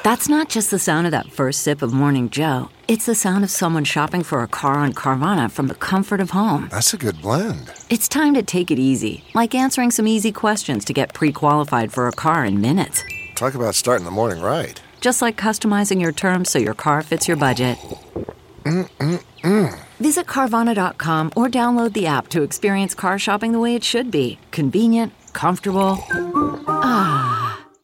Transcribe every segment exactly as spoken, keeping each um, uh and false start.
That's not just the sound of that first sip of Morning Joe. It's the sound of someone shopping for a car on Carvana from the comfort of home. That's a good blend. It's time to take it easy, like answering some easy questions to get pre-qualified for a car in minutes. Talk about starting the morning right. Just like customizing your terms so your car fits your budget. Mm-mm-mm. Visit Carvana dot com or download the app to experience car shopping the way it should be. Convenient, comfortable. Ah.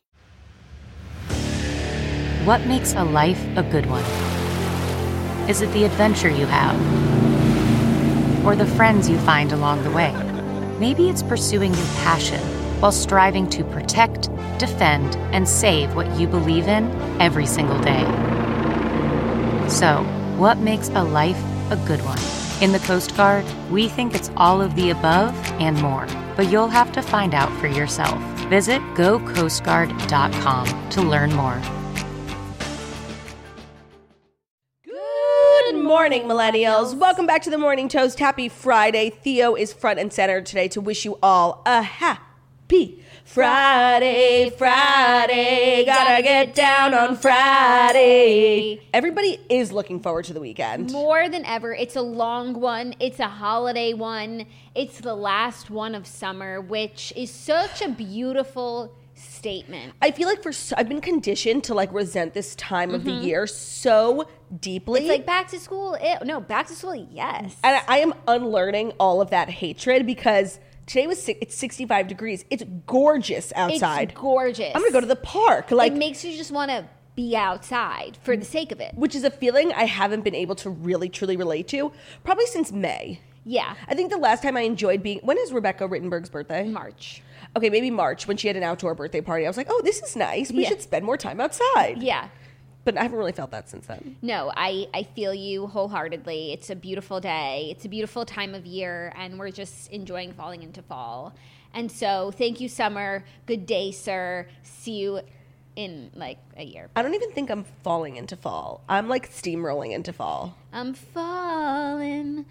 What makes a life a good one? Is it the adventure you have? Or the friends you find along the way? Maybe it's pursuing your passion while striving to protect, defend, and save what you believe in every single day. So, what makes a life a good one? In the Coast Guard, we think it's all of the above and more, but you'll have to find out for yourself. Visit go coast guard dot com to learn more. Good morning, millennials. Welcome back to the Morning Toast. Happy Friday. Theo is front and center today to wish you all a happy Friday, Friday. Gotta get down on Friday. Everybody is looking forward to the weekend. More than ever. It's a long one. It's a holiday one. It's the last one of summer, which is such a beautiful statement. I feel like for so, I've been conditioned to like resent this time of mm-hmm. the year so deeply. It's like back to school. Ew. No, back to school, yes. And I, I am unlearning all of that hatred because today was it's sixty-five degrees. It's gorgeous outside. It's gorgeous. I'm gonna go to the park. Like it makes you just want to be outside for the sake of it, which is a feeling I haven't been able to really truly relate to probably since May. Yeah, I think the last time I enjoyed being when is Rebecca Rittenberg's birthday? March. Okay, maybe March when she had an outdoor birthday party. I was like, oh, this is nice. We yeah. should spend more time outside. Yeah. But I haven't really felt that since then. No, I, I feel you wholeheartedly. It's a beautiful day. It's a beautiful time of year, and we're just enjoying falling into fall. And so thank you, summer. Good day, sir. See you in like a year. I don't even think I'm falling into fall. I'm like steamrolling into fall. I'm falling,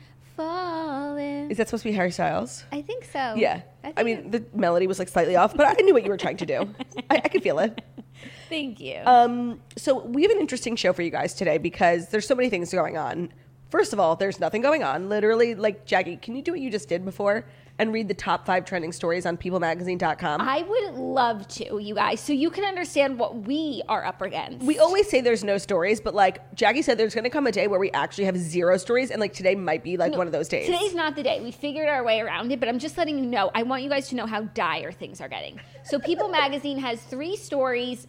falling. Is that supposed to be Harry Styles? I think so. Yeah. I, I mean, the melody was like slightly off, but I knew what you were trying to do. I, I could feel it. Thank you. Um, so we have an interesting show for you guys today because there's so many things going on. First of all, there's nothing going on. Literally, like, Jackie, can you do what you just did before and read the top five trending stories on people magazine dot com? I would love to, you guys, so you can understand what we are up against. We always say there's no stories, but, like, Jackie said there's going to come a day where we actually have zero stories, and, like, today might be, like, no, one of those days. Today's not the day. We figured our way around it, but I'm just letting you know. I want you guys to know how dire things are getting. So People Magazine has three stories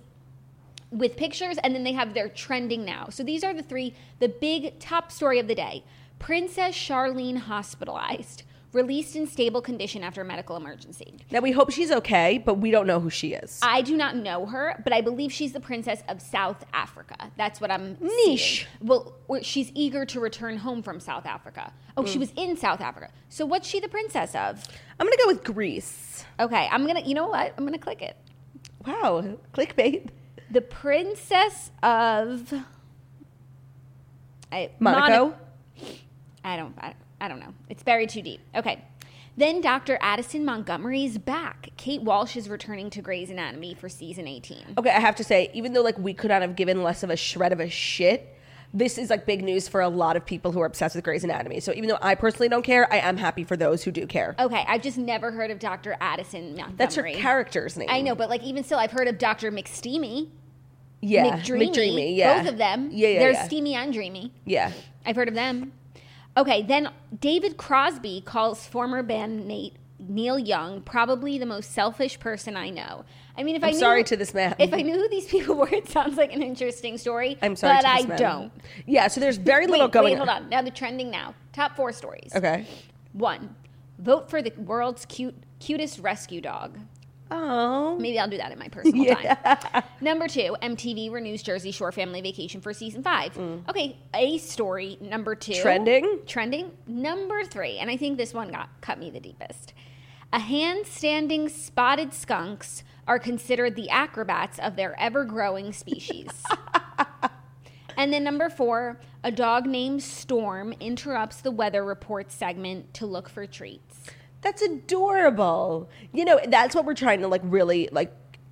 with pictures, and then they have their trending now. So these are the three, the big top story of the day. Princess Charlene hospitalized, released in stable condition after a medical emergency. Now, we hope she's okay, but we don't know who she is. I do not know her, but I believe she's the princess of South Africa. That's what I'm Niche. Seeing. Well, she's eager to return home from South Africa. Oh, mm. she was in South Africa. So what's she the princess of? I'm going to go with Greece. Okay, I'm going to, you know what? I'm going to click it. Wow, clickbait. The princess of I, Monaco. Mon- I don't. I, I don't know. It's buried too deep. Okay. Then Doctor Addison Montgomery is back. Kate Walsh is returning to Grey's Anatomy for season eighteen. Okay, I have to say, even though like we could not have given less of a shred of a shit, this is like big news for a lot of people who are obsessed with Grey's Anatomy. So even though I personally don't care, I am happy for those who do care. Okay, I've just never heard of Doctor Addison Montgomery. That's her character's name. I know, but like even still, I've heard of Doctor McSteamy. Yeah, McDreamy. McDreamy, yeah. Both of them. Yeah, yeah, They're yeah. steamy and dreamy. Yeah. I've heard of them. Okay, then David Crosby calls former bandmate Neil Young probably the most selfish person I know. I mean, if I'm I knew, sorry to this man. If I knew who these people were, it sounds like an interesting story. I'm sorry but to this I man. don't. Yeah, so there's very little wait, going wait, on. Hold on. Now the trending now. Top four stories. Okay. One, vote for the world's cute, cutest rescue dog. Oh. Maybe I'll do that in my personal yeah. time. Number two, M T V renews Jersey Shore Family Vacation for season five. Mm. Okay, a story. Number two. Trending? Trending. Number three, and I think this one got cut me the deepest. A hand-standing spotted skunks are considered the acrobats of their ever-growing species. And then number four, a dog named Storm interrupts the weather report segment to look for treats. That's adorable. You know, that's what we're trying to like really like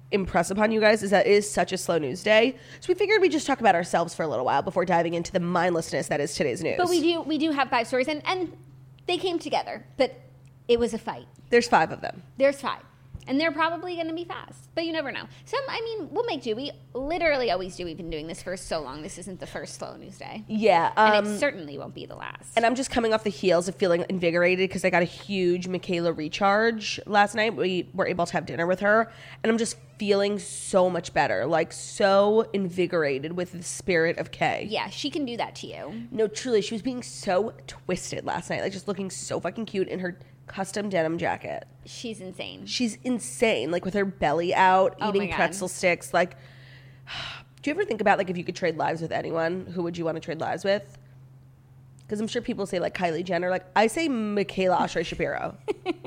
impress upon you guys is that it is such a slow news day. So we figured we'd just talk about ourselves for a little while before diving into the mindlessness that is today's news. But we do we do have five stories, and, and they came together, but it was a fight. There's five of them. There's five. And they're probably going to be fast, but you never know. Some, I mean, we'll make do. We literally always do. We've been doing this for so long. This isn't the first slow news day. Yeah. Um, and it certainly won't be the last. And I'm just coming off the heels of feeling invigorated because I got a huge Michaela recharge last night. We were able to have dinner with her, and I'm just feeling so much better, like so invigorated with the spirit of Kay. Yeah, she can do that to you. No, truly, she was being so twisted last night, like just looking so fucking cute in her custom denim jacket. She's insane. She's insane, like with her belly out, Oh eating my God. pretzel sticks. Like, do you ever think about like if you could trade lives with anyone, who would you want to trade lives with? Because I'm sure people say like Kylie Jenner. Like I say Michaela Oshry Shapiro.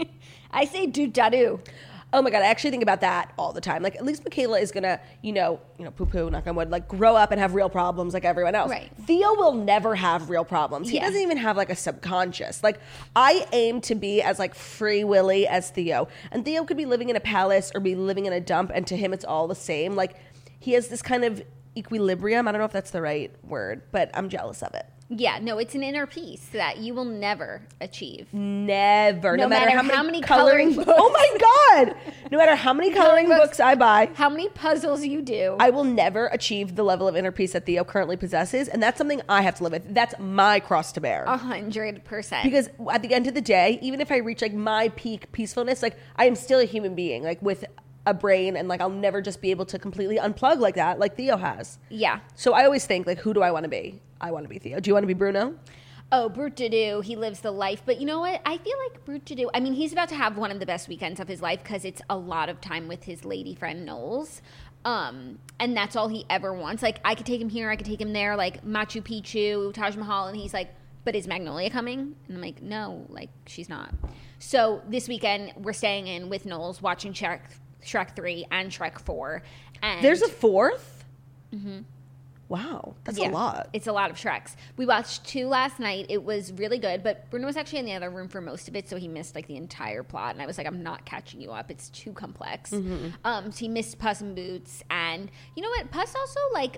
I say do da do. Oh my God, I actually think about that all the time. Like, at least Michaela is gonna, you know, you know, poo-poo, knock on wood, like, grow up and have real problems like everyone else. Right. Theo will never have real problems. He Yeah. doesn't even have, like, a subconscious. Like, I aim to be as, like, free willy as Theo. And Theo could be living in a palace or be living in a dump, and to him it's all the same. Like, he has this kind of equilibrium. I don't know if that's the right word, but I'm jealous of it. Yeah, no, it's an inner peace that you will never achieve. Never. No matter how many coloring, coloring books. Oh my God. No matter how many coloring Coloring books I buy. How many puzzles you do. I will never achieve the level of inner peace that Theo currently possesses, and that's something I have to live with. That's my cross to bear. A hundred percent. Because at the end of the day, even if I reach like my peak peacefulness, like I am still a human being, like with a brain, and like I'll never just be able to completely unplug like that, like Theo has. Yeah. So I always think like, who do I want to be? I want to be Theo. Do you want to be Bruno? Oh, Brute to do. He lives the life. But you know what? I feel like Brute to do. I mean, he's about to have one of the best weekends of his life because it's a lot of time with his lady friend Knowles. Um, and that's all he ever wants. Like, I could take him here. I could take him there. Like, Machu Picchu, Taj Mahal. And he's like, but is Magnolia coming? And I'm like, no, like, she's not. So this weekend, we're staying in with Knowles, watching Shrek, Shrek three and Shrek four. And There's a fourth? Mm-hmm. Wow, that's Yeah, a lot. It's a lot of Shreks. We watched two last night. It was really good, but Bruno was actually in the other room for most of it, so he missed like the entire plot. And I was like, I'm not catching you up. It's too complex. Mm-hmm. Um, so he missed Puss in Boots, and you know what? Puss also like.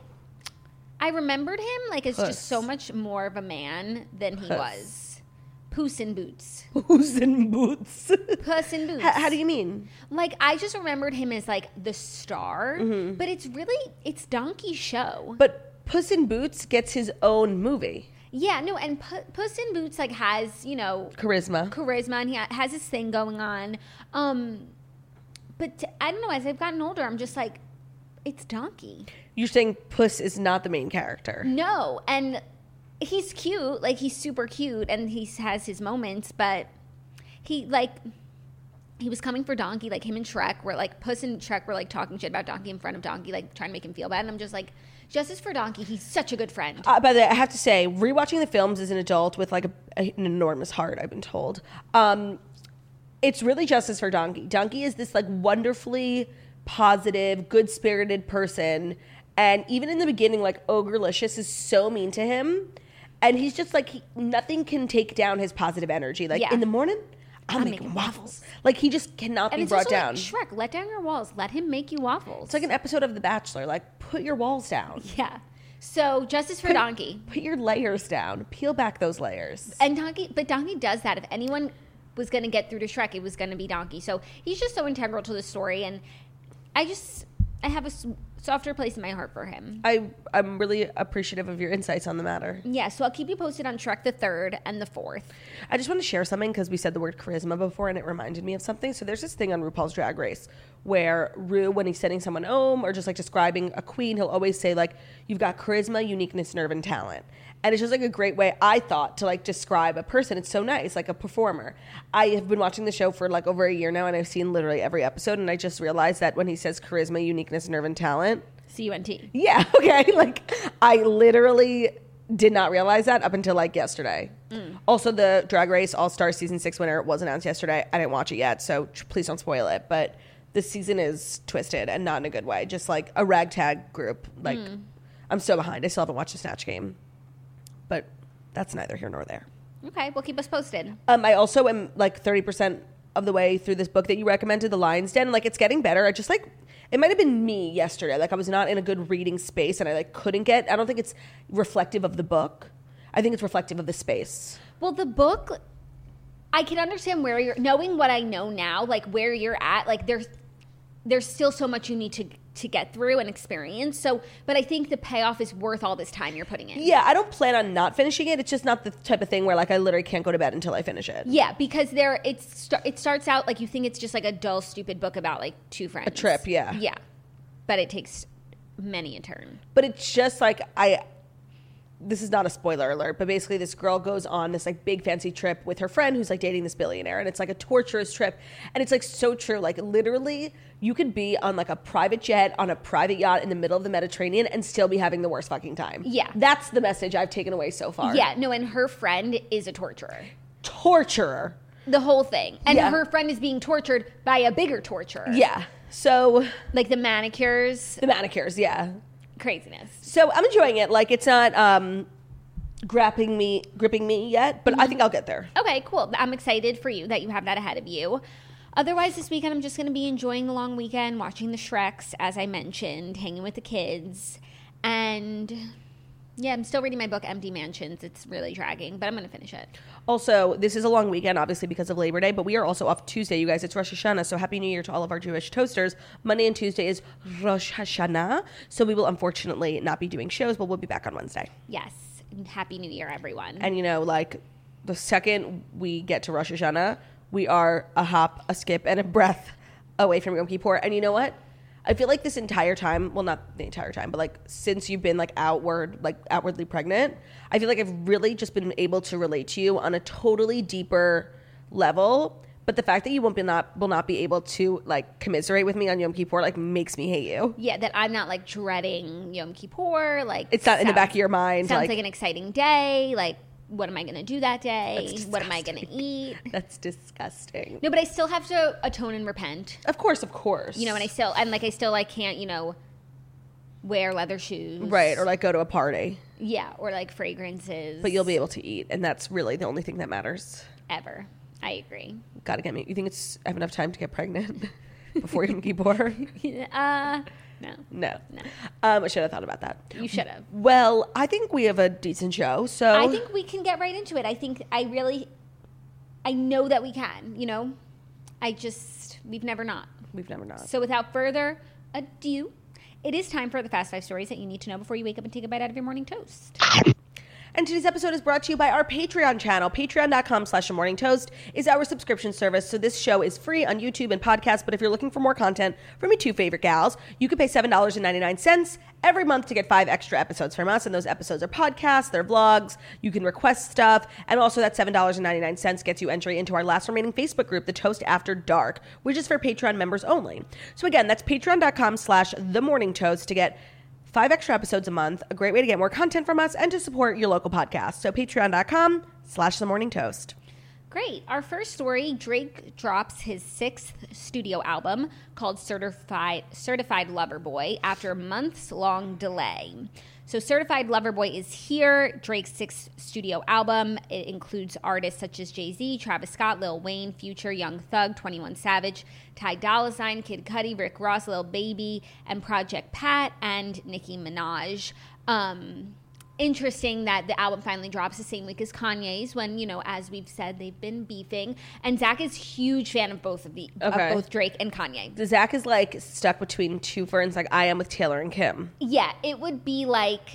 I remembered him like as Puss. just so much more of a man than he Puss. was. Puss in Boots. Who's in Boots? Puss in Boots. How, how do you mean? Like, I just remembered him as like the star, Mm-hmm. but it's really it's Donkey's show. But Puss in Boots gets his own movie. Yeah, no, and P- Puss in Boots like has, you know, Charisma. charisma, and he ha- has his thing going on. Um, but t- I don't know. As I've gotten older, I'm just like, it's Donkey. You're saying Puss is not the main character. No, and he's cute. Like he's super cute, and he has his moments. But he like he was coming for Donkey. Like him and Shrek were like Puss and Shrek were like talking shit about Donkey in front of Donkey, like trying to make him feel bad. And I'm just like, justice for Donkey. He's such a good friend. Uh, by the way, I have to say, rewatching the films as an adult with like a, a- an enormous heart, I've been told, um, it's really justice for Donkey. Donkey is this like wonderfully positive, good-spirited person, and even in the beginning, like Ogrelicious is so mean to him, and he's just like he, nothing can take down his positive energy. Like Yeah. in the morning, I'm, I'm making making waffles. Like he just cannot and be it's brought also down. like Shrek. Let down your walls. Let him make you waffles. It's like an episode of The Bachelor. Like put your walls down. yeah. So justice for Put- Donkey. Put your layers down. Peel back those layers. And Donkey, but Donkey does that. If anyone was going to get through to Shrek, it was going to be Donkey. So he's just so integral to the story, and I just I have a s- softer place in my heart for him. I, I'm really appreciative of your insights on the matter. Yeah, so I'll keep you posted on Shrek the third and the fourth. I just want to share something because we said the word charisma before and it reminded me of something. So there's this thing on RuPaul's Drag Race where Ru, when he's sending someone home or just like describing a queen, he'll always say like, you've got charisma, uniqueness, nerve, and talent. And it's just like a great way, I thought, to like describe a person. It's so nice, like a performer. I have been watching the show for like over a year now and I've seen literally every episode, and I just realized that when he says charisma, uniqueness, nerve, and talent, C U N T. yeah, okay. Like, I literally did not realize that up until like yesterday. Mm. Also, the Drag Race All Star Season six winner was announced yesterday. I didn't watch it yet, so tr- please don't spoil it. But this season is twisted and not in a good way. Just like a ragtag group. Like, Mm. I'm so behind. I still haven't watched the Snatch Game. But that's neither here nor there. Okay, well, keep us posted. Um, I also am like thirty percent of the way through this book that you recommended, The Lion's Den. Like, it's getting better. I just like, it might have been me yesterday. Like I was not in a good reading space and I like couldn't get, I don't think it's reflective of the book. I think it's reflective of the space. Well, the book, I can understand where you're, knowing what I know now, like where you're at, like there's, there's still so much you need to to get through and experience. So, but I think the payoff is worth all this time you're putting in. Yeah, I don't plan on not finishing it. It's just not the type of thing where like I literally can't go to bed until I finish it. Yeah, because there it's it starts out like you think it's just like a dull, stupid book about like two friends. A trip, yeah. Yeah, but it takes many a turn. But it's just like I. This is not a spoiler alert, but basically this girl goes on this like big fancy trip with her friend who's like dating this billionaire, and it's like a torturous trip, and it's like so true. Like literally, you could be on like a private jet on a private yacht in the middle of the Mediterranean and still be having the worst fucking time. Yeah, that's the message I've taken away so far. Yeah, no, and her friend is a torturer. Torturer. The whole thing, and yeah. her friend is being tortured by a bigger torturer. Yeah. So like the manicures. The manicures. Yeah. Craziness. So I'm enjoying it. Like it's not um, grabbing me, gripping me yet, but mm-hmm. I think I'll get there. Okay, cool. I'm excited for you that you have that ahead of you. Otherwise, this weekend I'm just going to be enjoying the long weekend, watching the Shreks, as I mentioned, hanging with the kids, and yeah, I'm still reading my book Empty Mansions. It's really dragging, but I'm going to finish it. Also, this is a long weekend, obviously, because of Labor Day, but we are also off Tuesday, you guys. It's Rosh Hashanah, so Happy New Year to all of our Jewish toasters. Monday and Tuesday is Rosh Hashanah, so we will unfortunately not be doing shows, but we'll be back on Wednesday. Yes. Happy New Year, everyone. And, you know, like, the second we get to Rosh Hashanah, we are a hop, a skip, and a breath away from Yom Kippur. And you know what? I feel like this entire time, well, not the entire time, but like since you've been like outward, like outwardly pregnant, I feel like I've really just been able to relate to you on a totally deeper level. But the fact that you won't be not will not be able to like commiserate with me on Yom Kippur like makes me hate you. Yeah, that I'm not like dreading Yom Kippur. Like it's not sounds, in the back of your mind. Sounds like, like an exciting day. Like, what am I going to do that day? What am I going to eat? That's disgusting. No, but I still have to atone and repent. Of course, of course. You know, and I still, and like I still like can't, you know, wear leather shoes. Right, or like go to a party. Yeah, or like fragrances. But you'll be able to eat, and that's really the only thing that matters. Ever. I agree. Gotta get me. You think it's I have enough time to get pregnant before Yom Kippur? uh... No. No. No. Um, I should have thought about that. You should have. Well, I think we have a decent show, so... I think we can get right into it. I think I really... I know that we can, you know? I just... We've never not. We've never not. So without further ado, it is time for the Fast Five Stories that you need to know before you wake up and take a bite out of your morning toast. And today's episode is brought to you by our Patreon channel. Patreon.com slash A Morning Toast is our subscription service. So this show is free on YouTube and podcasts. But if you're looking for more content from your two favorite gals, you can pay seven dollars and ninety-nine cents every month to get five extra episodes from us. And those episodes are podcasts, they're vlogs. You can request stuff. And also that seven dollars and ninety-nine cents gets you entry into our last remaining Facebook group, The Toast After Dark, which is for Patreon members only. So again, that's patreon.com slash The Morning Toast to get five extra episodes a month, a great way to get more content from us and to support your local podcast. So patreon.com slash The Morning Toast. Great. Our first story, Drake drops his sixth studio album called Certified Certified Lover Boy after a months-long delay. So Certified Lover Boy is here, Drake's sixth studio album. It includes artists such as Jay-Z, Travis Scott, Lil Wayne, Future, Young Thug, twenty-one Savage, Ty Dolla $ign, Kid Cudi, Rick Ross, Lil Baby, and Project Pat, and Nicki Minaj. Um... Interesting that the album finally drops the same week as Kanye's when, you know, as we've said, they've been beefing. And Zach is a huge fan of both of the okay. of both Drake and Kanye. Zach is like stuck between two ferns like I am with Taylor and Kim. Yeah, it would be like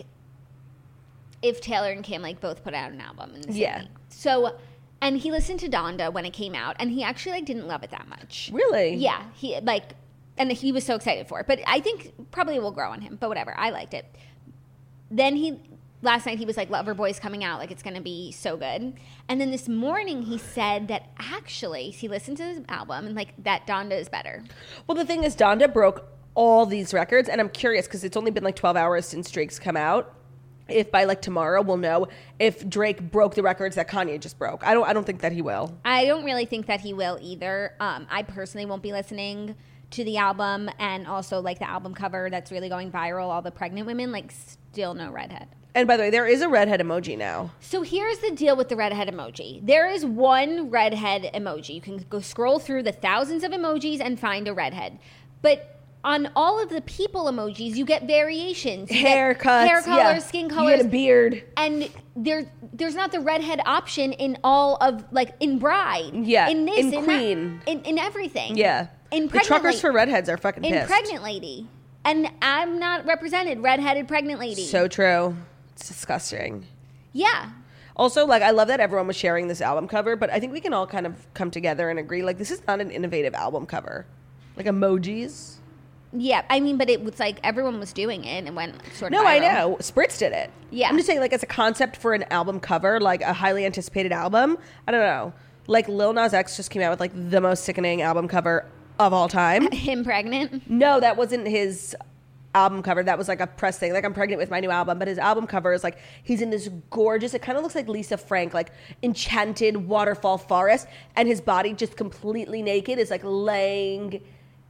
if Taylor and Kim like both put out an album in the same yeah. week. So, and he listened to Donda when it came out, and he actually like didn't love it that much. Really? Yeah, he like, and he was so excited for it. But I think probably will grow on him. But whatever, I liked it. Then he. Last night he was like, Lover Boy's coming out, like it's going to be so good. And then this morning he said that actually he listened to his album and like that Donda is better. Well, the thing is Donda broke all these records, and I'm curious because it's only been like twelve hours since Drake's come out. If by like tomorrow we'll know if Drake broke the records that Kanye just broke. I don't I don't think that he will. I don't really think that he will either. Um, I personally won't be listening to the album, and also like the album cover that's really going viral, all the pregnant women, like still no redhead. And by the way, there is a redhead emoji now. So here's the deal with the redhead emoji. There is one redhead emoji. You can go scroll through the thousands of emojis and find a redhead. But on all of the people emojis, you get variations. You Haircuts, get hair colors, yeah. skin You colors. get a beard. And there, there's not the redhead option in all of, like, in Bride. Yeah, In this, in in Queen. That, in, in everything. Yeah. In the pregnant truckers la- for redheads are fucking In pissed. Pregnant Lady. And I'm not represented, redheaded pregnant lady. So true. It's disgusting. Yeah. Also, like, I love that everyone was sharing this album cover, but I think we can all kind of come together and agree, like, this is not an innovative album cover. Like, emojis. Yeah, I mean, but it was like everyone was doing it and it went sort of No, I viral. know. Spritz did it. Yeah. I'm just saying, like, as a concept for an album cover, like, a highly anticipated album, I don't know. Like, Lil Nas X just came out with, like, the most sickening album cover of all time. Him pregnant? No, that wasn't his album cover. That was like a press thing. Like, I'm pregnant with my new album. But his album cover is like, he's in this gorgeous, it kind of looks like Lisa Frank, like enchanted waterfall forest. And his body just completely naked is like laying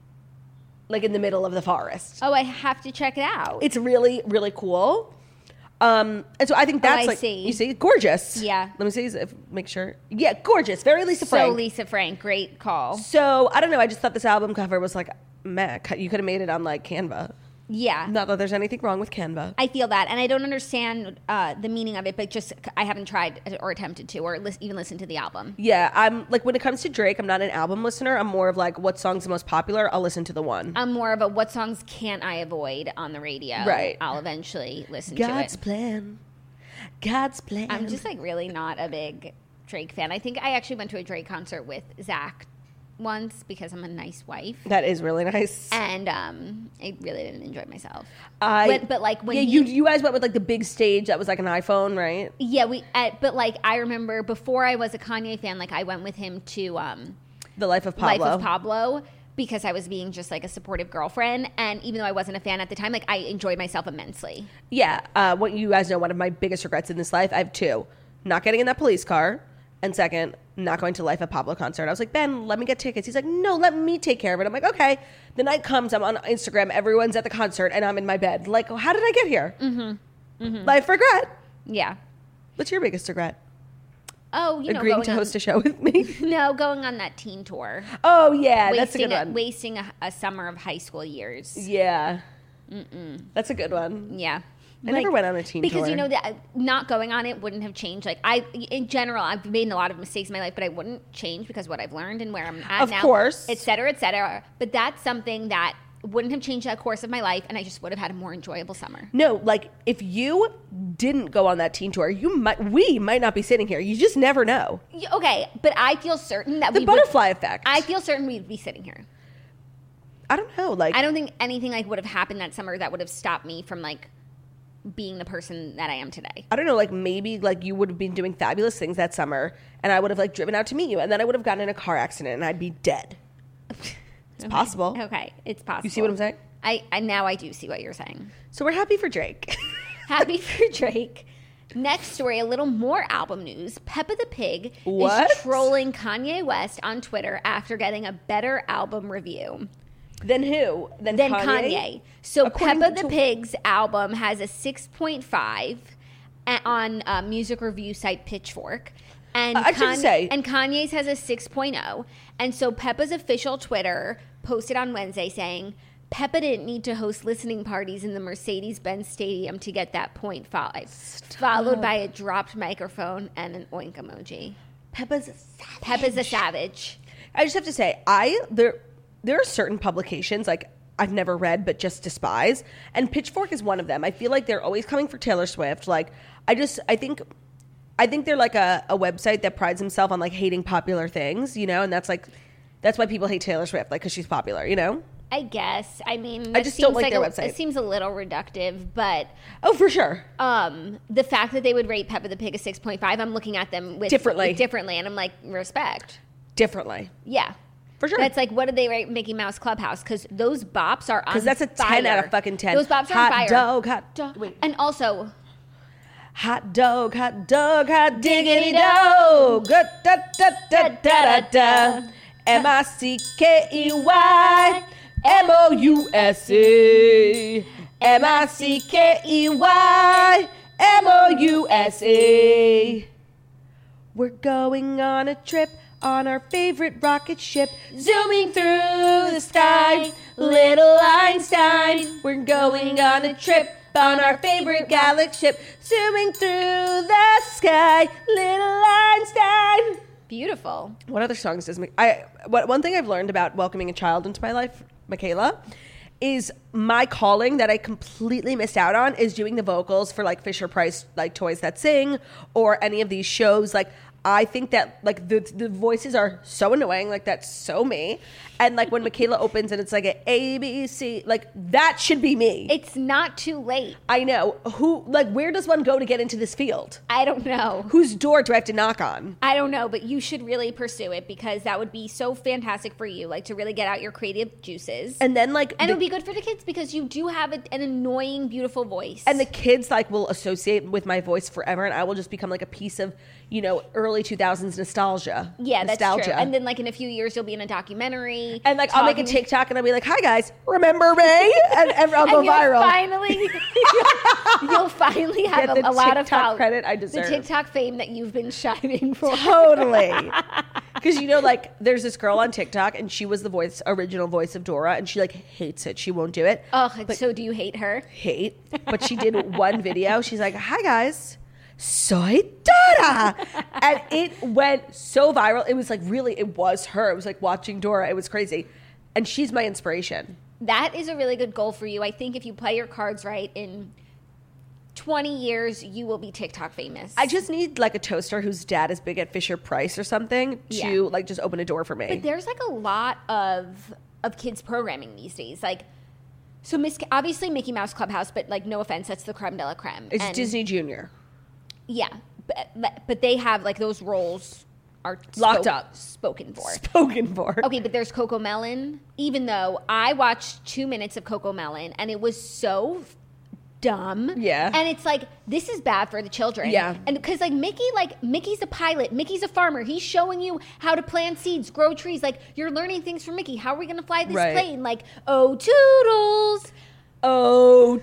like in the middle of the forest. Oh, I have to check it out. It's really, really cool. Um, and so I think that's I like, see. you see, gorgeous. Yeah. Let me see, if, make sure. Yeah, gorgeous. Very Lisa so Frank. Lisa Frank, great call. So, I don't know. I just thought this album cover was like, meh. You could have made it on like Canva. Yeah. Not that there's anything wrong with Canva. I feel that, and I don't understand uh, the meaning of it, but just I haven't tried or attempted to, or lis- even listened to the album. Yeah, I'm like, when it comes to Drake, I'm not an album listener. I'm more of like, what song's the most popular? I'll listen to the one. I'm more of a what songs can't I avoid on the radio? Right. I'll eventually listen God's to it. plan. God's plan. I'm just like really not a big Drake fan. I think I actually went to a Drake concert with Zach once because I'm a nice wife. That is really nice. And um, I really didn't enjoy myself. I, but, but like when yeah, he- you you guys went with like the big stage that was like an iPhone, right? Yeah, we. Uh, but like I remember before I was a Kanye fan, like I went with him to um, The Life of Pablo. Life of Pablo because I was being just like a supportive girlfriend, and even though I wasn't a fan at the time, like I enjoyed myself immensely. Yeah, uh, what you guys know, one of my biggest regrets in this life, I have two: not getting in that police car, and second, not going to Life of Pablo concert. I was like, Ben, let me get tickets. He's like, no, let me take care of it. I'm like, okay. The night comes, I'm on Instagram, everyone's at the concert, and I'm in my bed. Like, how did I get here? Mm-hmm. Mm-hmm. Life regret. Yeah. What's your biggest regret? Oh, you know, Agreeing going to on, host a show with me. No, going on that teen tour. Oh yeah, wasting that's a good a, one. Wasting a, a summer of high school years. Yeah, Mm-mm. That's a good one. Yeah. I never went on a teen because tour. you know that not going on it wouldn't have changed. Like I, in general, I've made a lot of mistakes in my life, but I wouldn't change because what I've learned and where I'm at Of now, course. et cetera, et cetera. But that's something that wouldn't have changed that course of my life, and I just would have had a more enjoyable summer. No, like if you didn't go on that teen tour, you might we might not be sitting here. You just never know. Y- Okay, but I feel certain that The we butterfly would, effect. I feel certain we'd be sitting here. I don't know. Like I don't think anything like would have happened that summer that would have stopped me from like being the person that I am today. I don't know, like maybe like you would have been doing fabulous things that summer and I would have like driven out to meet you and then I would have gotten in a car accident and I'd be dead. It's Okay. possible. Okay, it's possible. You see what I'm saying? I, I now I do see what you're saying. So we're happy for Drake. Happy for Drake. Next story, a little more album news. Peppa the Pig What? is trolling Kanye West on Twitter after getting a better album review Then who? Then, than Kanye? Kanye. So According Peppa the to- Pig's album has a six point five a- on uh, music review site Pitchfork. And, Uh, I should say- and Kanye's has a six point oh. And so Peppa's official Twitter posted on Wednesday saying, Peppa didn't need to host listening parties in the Mercedes-Benz Stadium to get that point five. Followed by a dropped microphone and an oink emoji. Peppa's a savage. Peppa's a savage. I just have to say, I there there are certain publications like I've never read but just despise, and Pitchfork is one of them. I feel like they're always coming for Taylor Swift. Like I just I think I think they're like a, a website that prides himself on like hating popular things, you know, and that's like that's why people hate Taylor Swift, like because she's popular, you know. I guess. I mean, I that just don't seems like their a, website. It seems a little reductive, but Oh, for sure. um, the fact that they would rate Peppa the Pig a six point five, I'm looking at them with Differently. with differently, and I'm like, respect. Differently. Yeah. For sure. That's like, what did they rate Mickey Mouse Clubhouse? Because those bops are on Because that's a fire. ten out of fucking ten. Those bops are hot on fire. dog, hot dog. Wait. And also, Hot dog, hot dog, hot diggity dog. Da da da da da da da. M I C K E Y M O U S E. M I C K E Y M O U S E. We're going on a trip on our favorite rocket ship, zooming through the sky. Little Einstein, we're going on a trip on our favorite galaxy ship, zooming through the sky. Little Einstein. Beautiful. What other songs does Ma- I? What one thing I've learned about welcoming a child into my life, Michaela, is my calling that I completely missed out on is doing the vocals for like Fisher Price, like Toys That Sing, or any of these shows. Like I think that like the the voices are so annoying. Like that's so me. And like when Michaela opens and it's like a A B C, like that should be me. It's not too late. I know. Who like where does one go to get into this field? I don't know. Whose door do I have to knock on? I don't know, but you should really pursue it because that would be so fantastic for you, like to really get out your creative juices. And then like and the- it would be good for the kids because you do have a, an annoying, beautiful voice. And the kids like will associate with my voice forever, and I will just become like a piece of, you know, early two thousands nostalgia. yeah, that's nostalgia. true. And then like in a few years, you'll be in a documentary. And like I'll make a talking- TikTok and I'll be like, "Hi guys, remember me?" And, and I'll go and you'll viral. Finally, you'll finally have Get the a, a lot of TikTok follow- credit I deserve. The TikTok fame that you've been striving for. Totally. Because you know, like there's this girl on TikTok, and she was the voice, original voice of Dora, and she like hates it. She won't do it. Oh, so do you hate her? Hate. But she did one video. She's like, "Hi guys, soy Dora," and it went so viral. It was like really, it was her. It was like watching Dora. It was crazy, and she's my inspiration. That is a really good goal for you. I think if you play your cards right, in twenty years, you will be TikTok famous. I just need like a toaster whose dad is big at Fisher Price or something to Yeah. like just open a door for me. But there's like a lot of of kids programming these days. Like, so Miss, obviously Mickey Mouse Clubhouse, but like no offense, that's the creme de la creme. It's And- Disney Junior. Yeah, but, but but they have like those roles are Locked spoke- up. spoken for. Spoken for. Okay, but there's Coco Melon. Even though I watched two minutes of Coco Melon and it was so dumb. Yeah. And it's like, this is bad for the children. Yeah. And because like Mickey, like Mickey's a pilot. Mickey's a farmer. He's showing you how to plant seeds, grow trees. Like you're learning things from Mickey. How are we going to fly this Right. plane? Like, oh, toodles. Oh,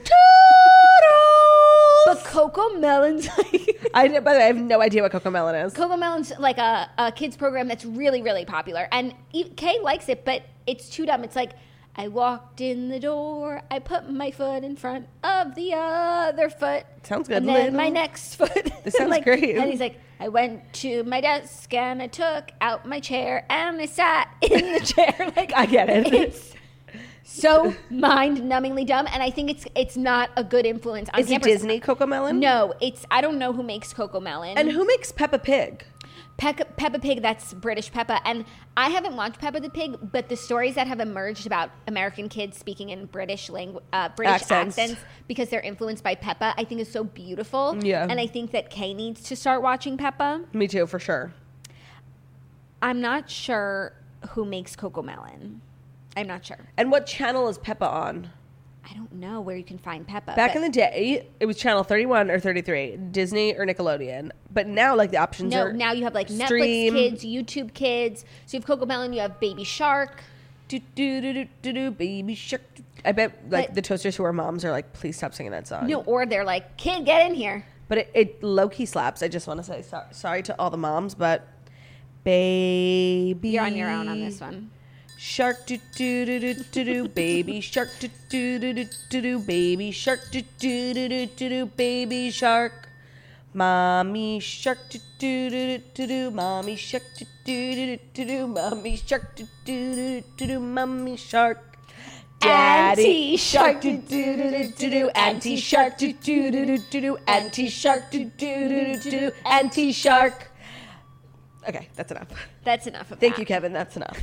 toodles! But Coco Melon's like... I, by the way, I have no idea what Coco Melon is. Coco Melon's like a, a kids program that's really, really popular. And e- Kay likes it, but it's too dumb. It's like, I walked in the door, I put my foot in front of the other foot. Sounds good. And then Little- my next foot. This sounds like, great. And he's like, I went to my desk and I took out my chair and I sat in the chair. Like I get it. It's so mind-numbingly dumb, and I think it's it's not a good influence on Is it campers. Disney Coco Melon? No, it's I don't know who makes Coco Melon. And who makes Peppa Pig? Pe- Peppa Pig, that's British Peppa. And I haven't watched Peppa the Pig, but the stories that have emerged about American kids speaking in British language, uh, British Accents. accents. because they're influenced by Peppa, I think is so beautiful. Yeah. And I think that Kay needs to start watching Peppa. Me too, for sure. I'm not sure who makes Coco Melon. I'm not sure. And what channel is Peppa on? I don't know where you can find Peppa. Back but- in the day, it was channel thirty-one or thirty-three, Disney or Nickelodeon. But now, like, the options No, are now you have like stream. Netflix Kids, YouTube Kids. So you have Coco Melon, you have Baby Shark. Do, do, do, do, do, do, baby shark. I bet, like, But- the toasters who are moms are like, please stop singing that song. No, or they're like, kid, get in here. But it, it low-key slaps. I just want to say so- sorry to all the moms, but baby. You're on your own on this one. Shark do do do do do do baby shark do do do do do do baby shark do do do do do do baby shark. Mommy shark do do do do do do mommy shark do do do do do mommy shark do do do do do mommy shark. Daddy shark do do do do do do auntie shark do do do do do do auntie shark do do do do do auntie shark. Okay, that's enough. That's enough of Thank that. you, Kevin. That's enough.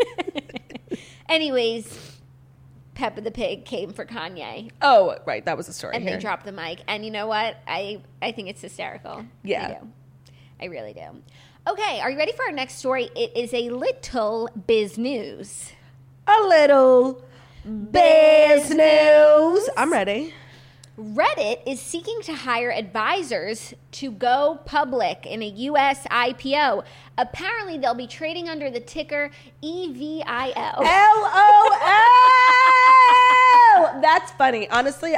Anyways, Peppa the Pig came for Kanye, Oh, right. That was the story and here. they dropped the mic. And you know what? I I think it's hysterical. Yeah. I do. I really do. Okay, are you ready for our next story? It is a little biz news. A little biz news. I'm ready. Reddit is seeking to hire advisors to go public in a U S I P O. Apparently, they'll be trading under the ticker E V I L. L O L. That's funny. Honestly,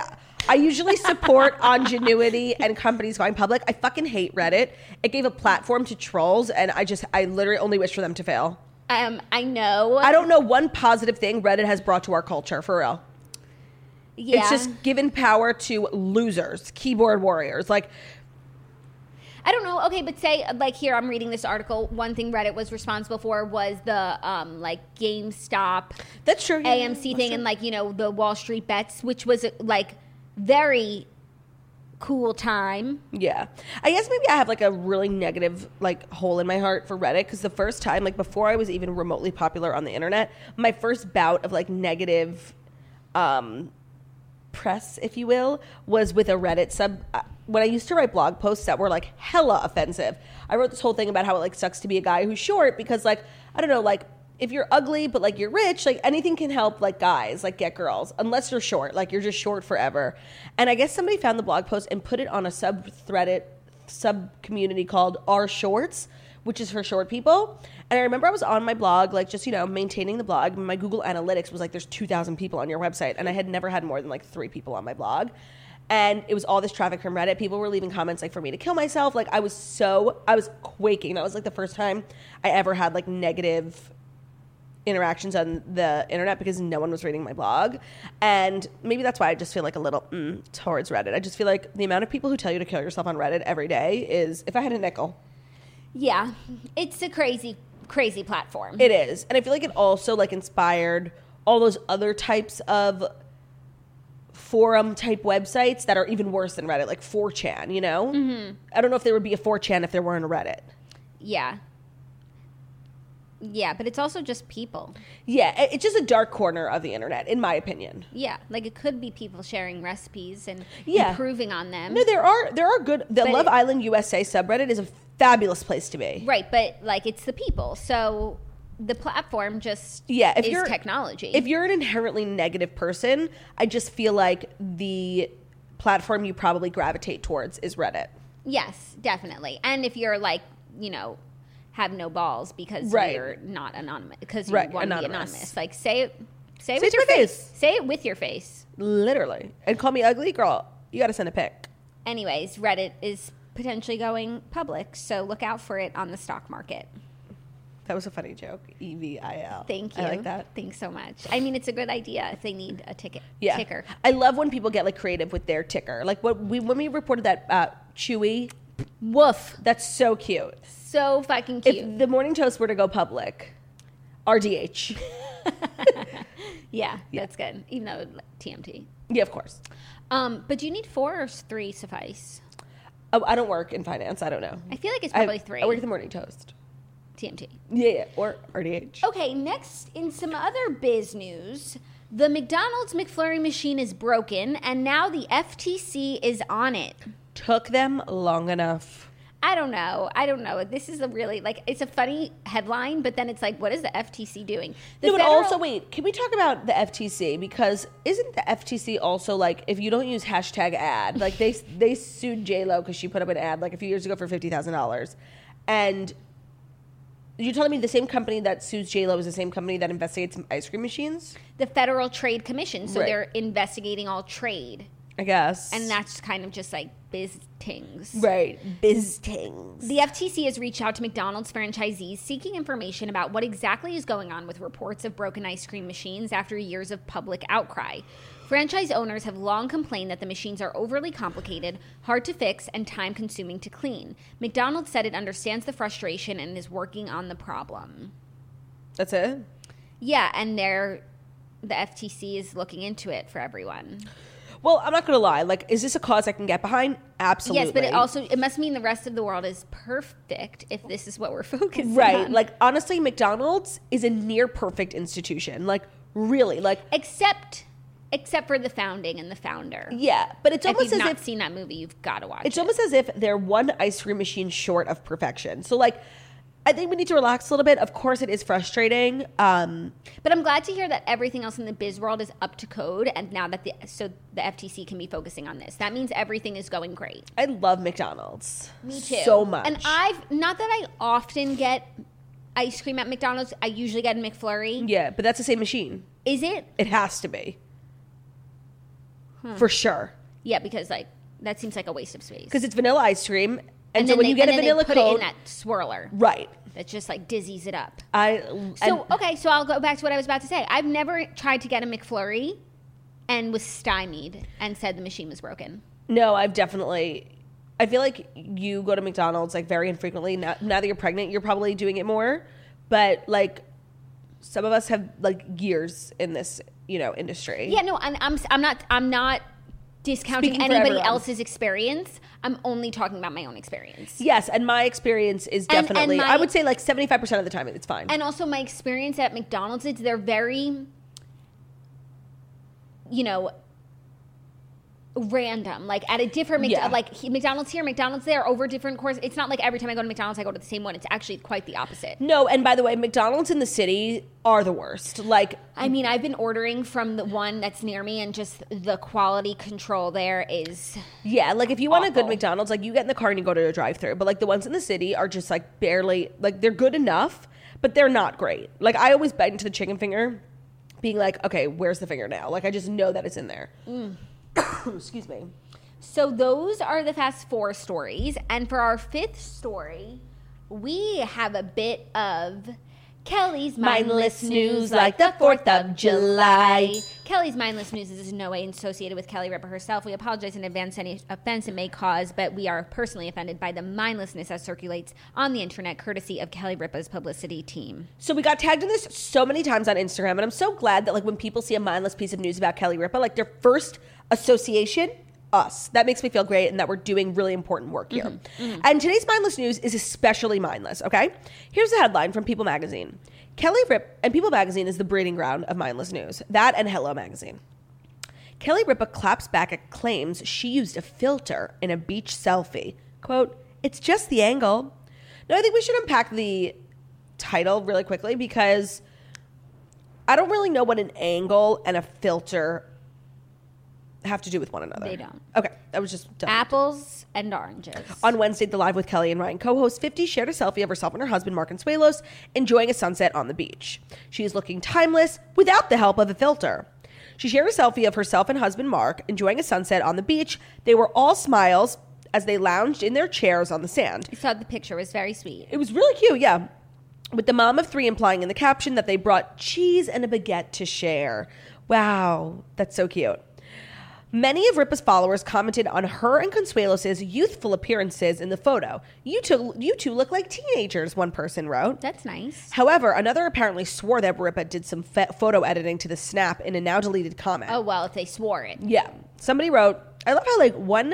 I usually support ingenuity and companies going public. I fucking hate Reddit. It gave a platform to trolls, and I just, I literally only wish for them to fail. Um, I know. I don't know one positive thing Reddit has brought to our culture, for real. Yeah. It's just given power to losers, keyboard warriors. Like, I don't know. Okay, but say, like, here, I'm reading this article. One thing Reddit was responsible for was the, um, like, GameStop, that's true. Yeah, A M C thing, true. and, like, you know, the Wall Street bets, which was, like, very cool time. Yeah. I guess maybe I have, like, a really negative, like, hole in my heart for Reddit, because the first time, like, before I was even remotely popular on the internet, my first bout of, like, negative um, press, if you will, was with a Reddit sub. When I used to write blog posts that were like hella offensive, I wrote this whole thing about how it like sucks to be a guy who's short because like, I don't know, like if you're ugly, but like you're rich, like anything can help like guys, like get girls, unless you're short, like you're just short forever. And I guess somebody found the blog post and put it on a sub-threaded sub-community called R Shorts, which is for short people. And I remember I was on my blog, like just, you know, maintaining the blog. And my Google Analytics was like, there's two thousand people on your website. And I had never had more than like three people on my blog. And it was all this traffic from Reddit. People were leaving comments like for me to kill myself. Like I was so, I was quaking. That was like the first time I ever had like negative interactions on the internet because no one was reading my blog. And maybe that's why I just feel like a little mm, towards Reddit. I just feel like the amount of people who tell you to kill yourself on Reddit every day is, if I had a nickel. Yeah. It's a crazy, crazy platform. It is. And I feel like it also like inspired all those other types of forum type websites that are even worse than Reddit, like four chan, you know? Mm-hmm. I don't know if there would be a four chan if there weren't a Reddit. Yeah. Yeah, but it's also just people. Yeah, it's just a dark corner of the internet, in my opinion. Yeah, like it could be people sharing recipes and yeah. improving on them. No, there are there are good. The But Love it- Island U S A subreddit is a fabulous place to be. Right, but like it's the people. So the platform just Yeah, if is you're technology. If you're an inherently negative person, I just feel like the platform you probably gravitate towards is Reddit. Yes, definitely. And if you're like, you know, have no balls because Right. you're not anonymous, because you Right, want to be anonymous. anonymous. Like say it, say it Say with it to your my face. face. Say it with your face. Literally. And call me ugly, girl. You got to send a pic. Anyways, Reddit is potentially going public, so look out for it on the stock market. That was a funny joke. E V I L. Thank you. I like that. Thanks so much. I mean, it's a good idea if they need a ticket Yeah. ticker. I love when people get like creative with their ticker. Like what we when we reported that uh, Chewy, Woof. that's so cute. So fucking cute. If the Morning Toast were to go public, R D H. yeah, that's good. Even though T M T. Yeah, of course. Um, but do you need four or three suffice? Oh, I don't work in finance. I don't know. I feel like it's I- probably three. I work at the Morning Toast. T M T. Yeah, yeah, or R D H. Okay, next, in some other biz news, the McDonald's McFlurry machine is broken, and now the F T C is on it. Took them long enough. I don't know. I don't know. This is a really, like, it's a funny headline, but then it's like, what is the F T C doing? The No, but federal- also, wait, can we talk about the F T C? Because isn't the F T C also like, if you don't use hashtag ad, like they they sued J-Lo because she put up an ad like a few years ago for fifty thousand dollars. And you're telling me the same company that sues J-Lo is the same company that investigates ice cream machines? the Federal Trade Commission. So Right. they're investigating all trade. I guess. And that's kind of just like biz tings. right. Biz tings. The F T C has reached out to McDonald's franchisees seeking information about what exactly is going on with reports of broken ice cream machines after years of public outcry. Franchise owners have long complained that the machines are overly complicated, hard to fix, and time-consuming to clean. McDonald's said it understands the frustration and is working on the problem. That's it? Yeah, and they're the F T C is looking into it for everyone. Well, I'm not going to lie. Like, is this a cause I can get behind? Absolutely. Yes, but it also it must mean the rest of the world is perfect if this is what we're focusing Right. on. Like, honestly, McDonald's is a near perfect institution. Like, really. Like, Except except for the founding and the founder. yeah. But it's If almost you've as not if seen that movie, you've got to watch it's it. almost as if they're one ice cream machine short of perfection. So, like, I think we need to relax a little bit. Of course, it is frustrating. Um, But I'm glad to hear that everything else in the biz world is up to code, and now that the so the F T C can be focusing on this, that means everything is going great. I love McDonald's. Me too. So much. And I've not that I often get ice cream at McDonald's. I usually get a McFlurry. Yeah, but that's the same machine. Is it? It has to be. For sure. Yeah, because like that seems like a waste of space. Because it's vanilla ice cream. And, and so when they, you get a and vanilla they put cone. it in that swirler. Right. That just like dizzies it up. I So, and, okay, so I'll go back to what I was about to say. I've never tried to get a McFlurry and was stymied and said the machine was broken. No, I've definitely... I feel like you go to McDonald's like very infrequently. Now, now that you're pregnant, you're probably doing it more. But like some of us have like years in this, you know, industry. Yeah, no, I'm I'm, I'm not I'm not discounting Speaking for anybody everyone. else's experience. I'm only talking about my own experience. Yes, and my experience is And- and definitely, my- I would say like seventy-five percent of the time it's fine. And also my experience at McDonald's is they're very, you know, random. Like at a different Mc- Yeah. like he- McDonald's here, McDonald's there, over different courses. It's not like every time I go to McDonald's I go to the same one. It's actually quite the opposite. No, and by the way, McDonald's in the city are the worst. Like, I mean, I've been ordering from the one that's near me, and just the quality control there is yeah, like if you want a good Awful. McDonald's, like you get in the car and you go to a drive-thru. But like the ones in the city are just like barely, like they're good enough, but they're not great. Like I always bite into the chicken finger, being like, okay, where's the finger now? Like I just know that it's in there. Excuse me. So those are the Fast Four stories. And for our fifth story, we have a bit of Kelly's Mindless News like the fourth of July. Kelly's Mindless News is in no way associated with Kelly Ripa herself. We apologize in advance for any offense it may cause, but we are personally offended by the mindlessness that circulates on the internet, courtesy of Kelly Ripa's publicity team. So we got tagged in this so many times on Instagram, and I'm so glad that like when people see a mindless piece of news about Kelly Ripa, like their first association, us. That makes me feel great, and that we're doing really important work here. Mm-hmm, mm-hmm. And today's mindless news is especially mindless, okay? Here's a headline from People Magazine. Kelly Ripa, and People Magazine is the breeding ground of mindless news. That and Hello Magazine. Kelly Ripa claps back at claims she used a filter in a beach selfie. Quote, "It's just the angle." Now, I think we should unpack the title really quickly because I don't really know what an angle and a filter have to do with one another. They don't. Okay, that was just dumb. Apples and oranges. On Wednesday, the Live with Kelly and Ryan co-host fifty shared a selfie of herself and her husband, Mark Consuelos, enjoying a sunset on the beach. She is looking timeless without the help of a filter. She shared a selfie of herself and husband, Mark, enjoying a sunset on the beach. They were all smiles as they lounged in their chairs on the sand. I saw the picture. It was very sweet. It was really cute, yeah. With the mom of three implying in the caption that they brought cheese and a baguette to share. Wow, that's so cute. Many of Ripa's followers commented on her and Consuelos' youthful appearances in the photo. You two, you two look like teenagers, one person wrote. That's nice. However, another apparently swore that Ripa did some fe- photo editing to the snap in a now deleted comment. Oh, well, if they swore it. Yeah. Somebody wrote, I love how like one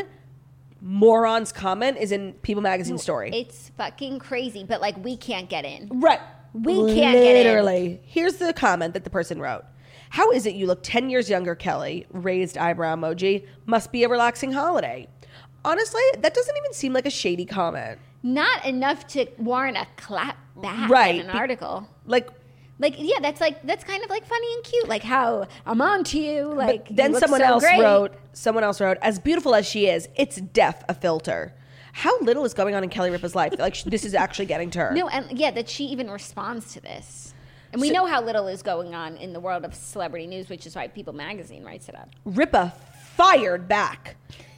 moron's comment is in People Magazine story. It's fucking crazy, but like we can't get in. Right. We can't get in. Literally. Here's the comment that the person wrote. "How is it you look ten years younger, Kelly?" Raised eyebrow emoji. "Must be a relaxing holiday." Honestly, that doesn't even seem like a shady comment. Not enough to warrant a clap back Right. in an Be- article. Like, Like, yeah, that's like, that's kind of like funny and cute. Like how I'm on to you. Like, but then you look someone so else great. wrote, someone else wrote, "As beautiful as she is, it's def a filter." How little is going on in Kelly Ripa's life? Like, sh- this is actually getting to her. No, and yeah, that she even responds to this. And we So- know how little is going on in the world of celebrity news, which is why People Magazine writes it up. Ripa fired back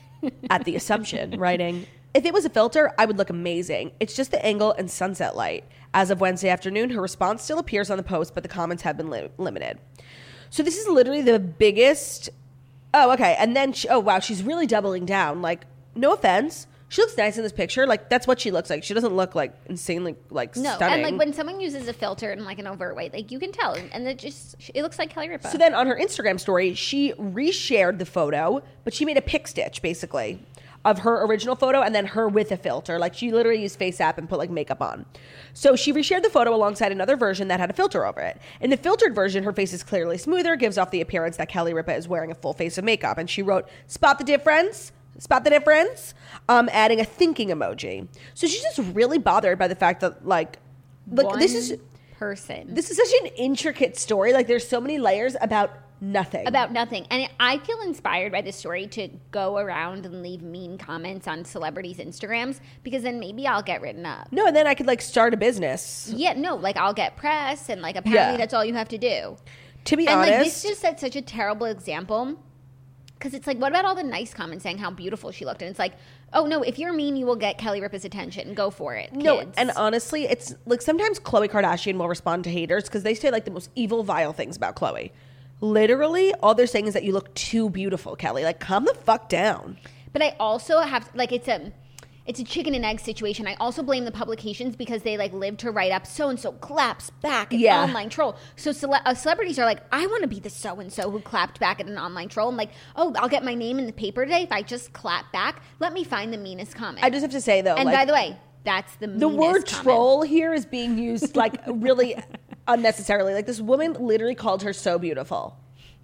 at the assumption, writing, "If it was a filter, I would look amazing. It's just the angle and sunset light." As of Wednesday afternoon, her response still appears on the post, but the comments have been li- limited. So this is literally the biggest... Oh, okay. And then, she, oh, wow, she's really doubling down. Like, no offense. She looks nice in this picture. Like, that's what she looks like. She doesn't look, like, insanely, like, No, stunning. and like when someone uses a filter in like an overt way, like you can tell, and, and it just it looks like Kelly Ripa. So then on her Instagram story, she reshared the photo, but she made a pic stitch, basically, of her original photo and then her with a filter. Like, she literally used FaceApp and put, like, makeup on. So she reshared the photo alongside another version that had a filter over it. In the filtered version, her face is clearly smoother, gives off the appearance that Kelly Ripa is wearing a full face of makeup. And she wrote, "Spot the difference? Spot the difference?" Um, adding a thinking emoji. So she's just really bothered by the fact that, like, like One this is... person. This is such an intricate story. Like, there's so many layers about nothing. About nothing. And I feel inspired by this story to go around and leave mean comments on celebrities' Instagrams, because then maybe I'll get written up. No, and then I could, like, start a business. Yeah, no, like I'll get press, and like apparently Yeah. that's all you have to do. To be And honest, like this just sets such a terrible example Because it's like, what about all the nice comments saying how beautiful she looked? And it's like, oh, no, if you're mean, you will get Kelly Ripa's attention. Go for it, kids. No, and honestly, it's like sometimes Khloe Kardashian will respond to haters because they say like the most evil, vile things about Khloe. Literally, all they're saying is that you look too beautiful, Kelly. Like, calm the fuck down. But I also have, like, it's a... It's a chicken and egg situation. I also blame the publications because they like live to write up so-and-so claps back at Yeah. an online troll. So cele- uh, celebrities are like, I want to be the so-and-so who clapped back at an online troll. I'm like, oh, I'll get my name in the paper today if I just clap back. Let me find the meanest comment. I just have to say, though, and like, by the way, that's the meanest the word comment. troll here is being used like really unnecessarily. Like this woman literally called her so beautiful.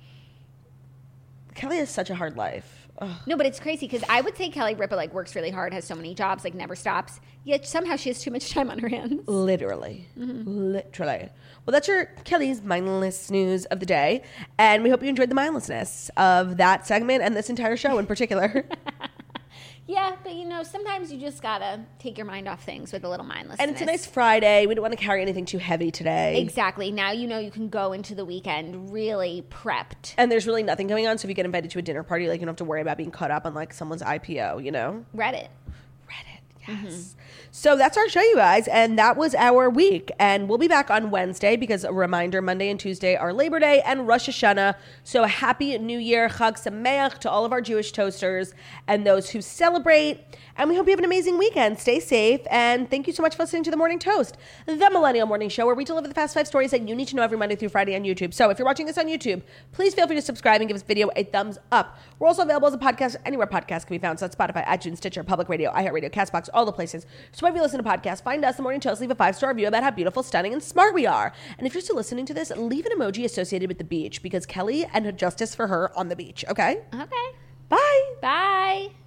Kelly has such a hard life. Ugh. No, but it's crazy because I would say Kelly Ripa like works really hard, has so many jobs, like never stops. Yet somehow she has too much time on her hands. Literally. Mm-hmm. Literally. Well, that's your Kelly's mindless news of the day. And we hope you enjoyed the mindlessness of that segment and this entire show in particular. Yeah, but you know, sometimes you just gotta take your mind off things with a little mindlessness. And it's a nice Friday. We don't want to carry anything too heavy today. Exactly. Now you know you can go into the weekend really prepped. And there's really nothing going on. So if you get invited to a dinner party, like you don't have to worry about being caught up on like someone's I P O, you know? Reddit. Reddit, yes. Mm-hmm. So that's our show, you guys. And that was our week. And we'll be back on Wednesday because a reminder, Monday and Tuesday are Labor Day and Rosh Hashanah. So a happy New Year, Chag Sameach to all of our Jewish toasters and those who celebrate. And we hope you have an amazing weekend. Stay safe. And thank you so much for listening to The Morning Toast, the Millennial Morning Show, where we deliver the fast five stories that you need to know every Monday through Friday on YouTube. So if you're watching this on YouTube, please feel free to subscribe and give this video a thumbs up. We're also available as a podcast anywhere podcasts can be found. So that's Spotify, iTunes, Stitcher, Public Radio, iHeartRadio, CastBox, all the places. So if you listen to podcasts, find us, The Morning Toast, leave a five-star review about how beautiful, stunning, and smart we are. And if you're still listening to this, leave an emoji associated with the beach because Kelly and justice for her on the beach, okay? Okay. Bye. Bye.